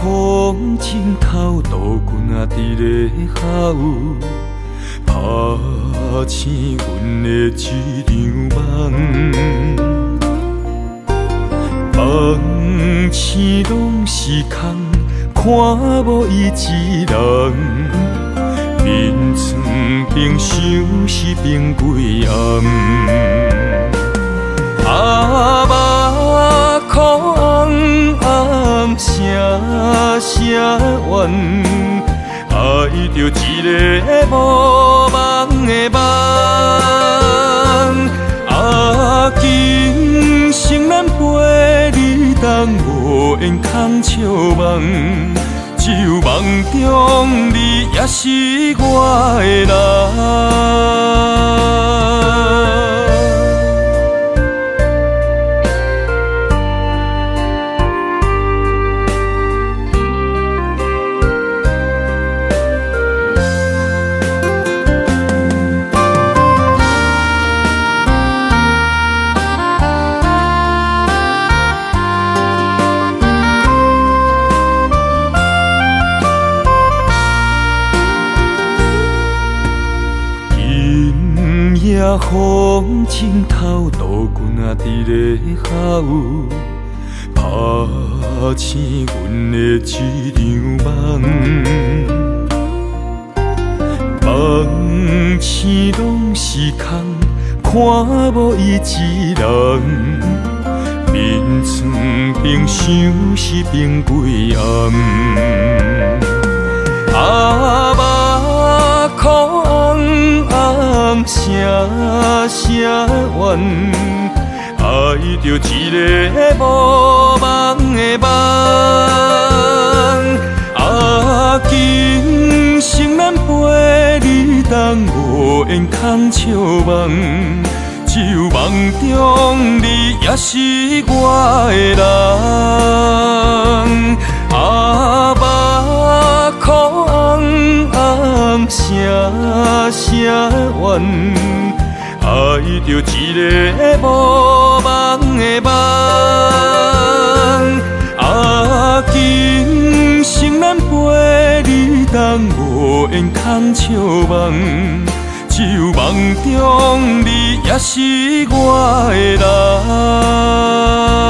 风镜头杜君啊，伫咧下有拍醒阮的一场梦，梦醒拢是空，看无伊一人。面床边想是变几暗，阿爸苦红暗声声怨，爱着一个无梦的梦。啊，今生咱陪你当无缘空笑梦。只有梦中你也是我的人。风镜头杜君啊，伫咧下有拍醒阮的一场梦，梦醒拢是空，看无伊一人。面床边想是变几暗，阿爸苦红暗声声怨，爱着一个无梦的梦。啊，今生咱陪你当无缘空笑梦。只有梦中你也是我的人。阿爸苦红暗声声怨，爱着一个无梦的梦。啊，今生咱陪你当无缘空笑梦。只有梦中你也是我的人。